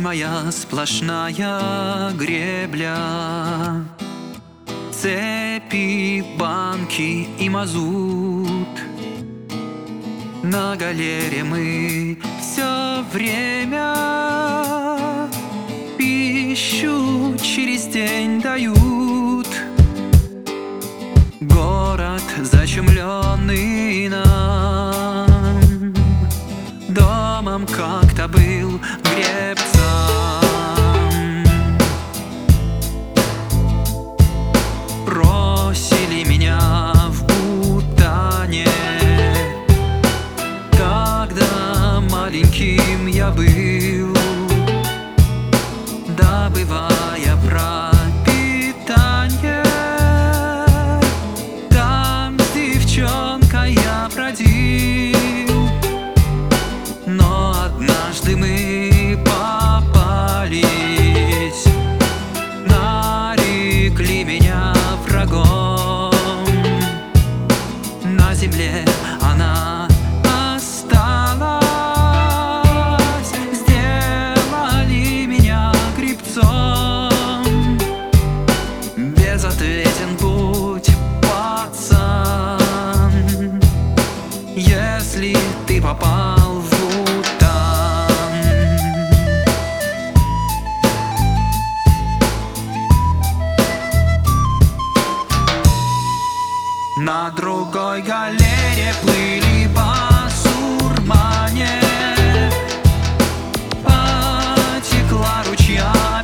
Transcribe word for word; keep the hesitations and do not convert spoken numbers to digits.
моя сплошная гребля. Цепи, банки и мазут. На галере мы все время пищу через день дают. Город, зачумленный нам, домом как-то был гребцам. Бросили меня в Бутане, когда маленьким я был, добывая пропитание. Там с девчонкой я бродил, но однажды мы попались, нарекли меня врагом. На земле она осталась, сделали меня гребцом. Безответен путь, пацан, если ты попал в Бутан. На другой галере плыли басурмане, потекла ручья